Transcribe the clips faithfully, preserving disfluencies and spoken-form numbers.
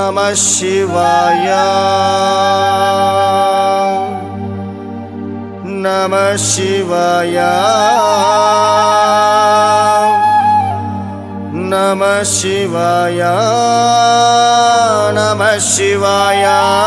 నమః శివాయ నమః శివాయ నమః శివాయ నమః శివాయ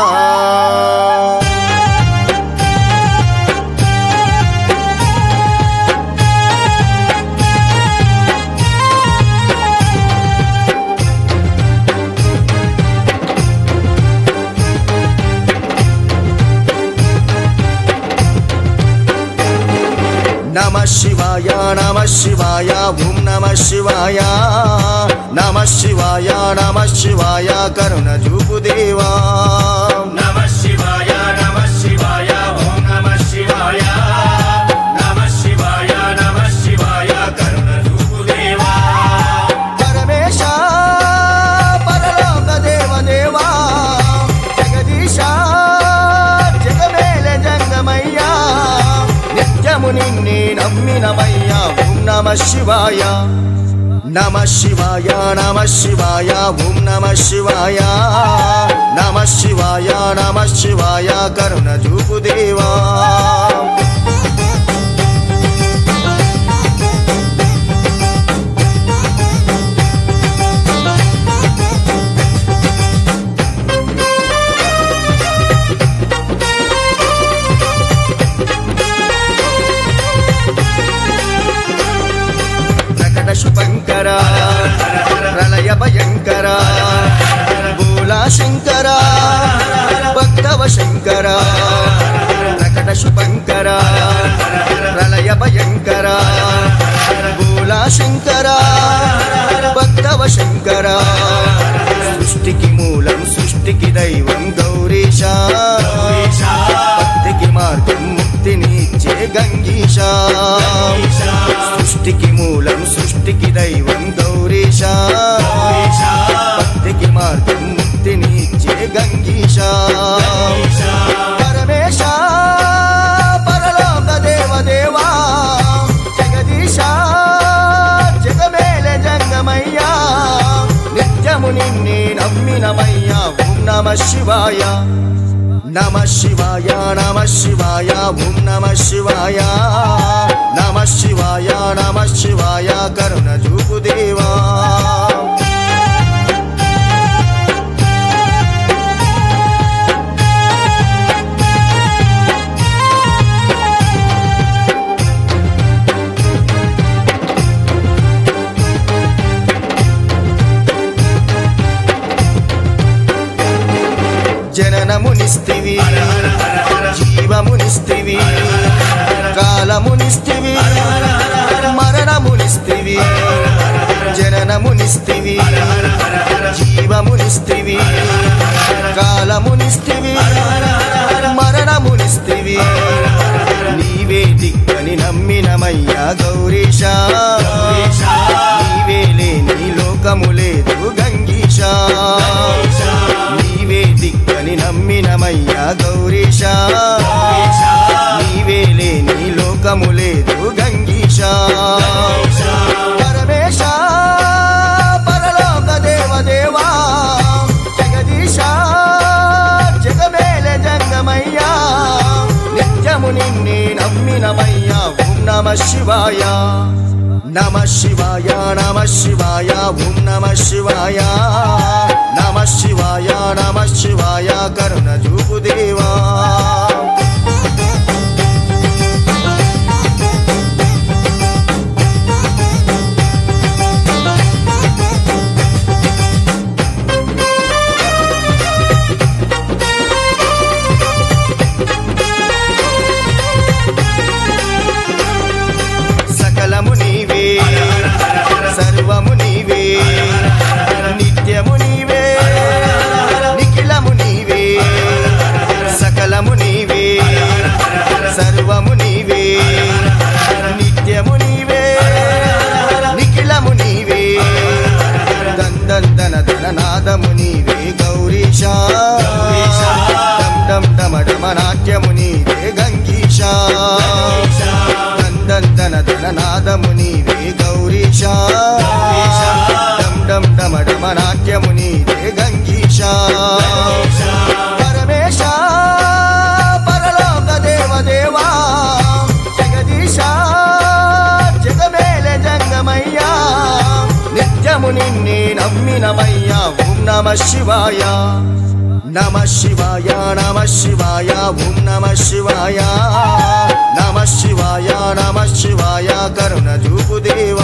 నమః శివాయ నమః శివాయ ఓం నమః శివాయ నమః శివాయ నమః శివాయ కరుణ చూపు దేవా నమః శివాయ నమః శివాయ ఓం నమః శివాయ నమః శివాయ నమః శివాయ కరుణ చూపు దేవా పరమేశ పరలోక దేవ దేవా జగదీశ జగమేల జంగమయ్యా నిత్యము నిన్నే నమ్మినమయ్యా ఓం నమః శివాయ నమః శివాయ నమః శివాయ ఓం నమః శివాయ నమః శివాయ నమః శివాయ కరుణ చూపు దేవా శుభంకర ప్రళయ భయంకర భోలా శంకర భక్తవ శంకర ప్రకట శుభంకర ప్రళయ భయంకర భోలా శంకర భక్తవ శంకర సృష్టికి మూలం సృష్టికి దైవం గౌరీశ భక్తికి మార్గం ముక్తిని ఇచ్చే గంగీశ సృష్టికి మూలం సృష్టికి దైవం గౌరీశ భక్తికి మార్గం ముక్తిని ఇచ్చే గంగీశ పరమేశ పరలోక దేవ దేవా జగదీశ జగమేల జంగమయ్యా నిత్యము నిన్నే నమ్మినమయ్యా ఓం నమః శివాయ నమః శివాయ నమః శివాయ ఓం నమః శివాయ నమః శివాయ నమః శివాయ కరుణ చూపు దేవా జననమునిస్తివి జీవమునిస్తివి కాలమునిస్తివి మరణమునిస్తివి జననమునిస్తివి జీవమునిస్తివి కాలమునిస్తివి మరణమునిస్తివి నీవే దిక్కని నమ్మినమయ్యా గౌరీశ నీవే లేని లోకము లేదు గంగీశ నీవే దిక్కని నమ్మినమయ్యా గౌరీశ నీవే లేని లోకము లేదు గంగీశ పరమేశ పరలోక దేవ దేవా జగదీశ జగమేల జంగమయ్యా నిత్యము నిన్నే నమ్మినమయ్యా ఓం నమః శివాయ నమః శివాయ నమః శివాయ ఓం నమః శివాయ నమః శివాయ నమః శివాయ కరుణ చూపు దేవా సకలము నీవే సర్వము నీవే నిత్యము నీవే నిఖిలము నీవే పరమనాట్యము నీవే గంగీశ పరమేశ పరలోక దేవదేవా జగదీశ జగమేల జంగమయ్యా నిత్యము నిన్నే నమ్మినమయ్యా ఓం నమ శివాయ నమ శివాయ నమ శివాయ ఓం నమ శివాయ నమ శివాయ నమ శివాయ కరుణ చూపు దేవా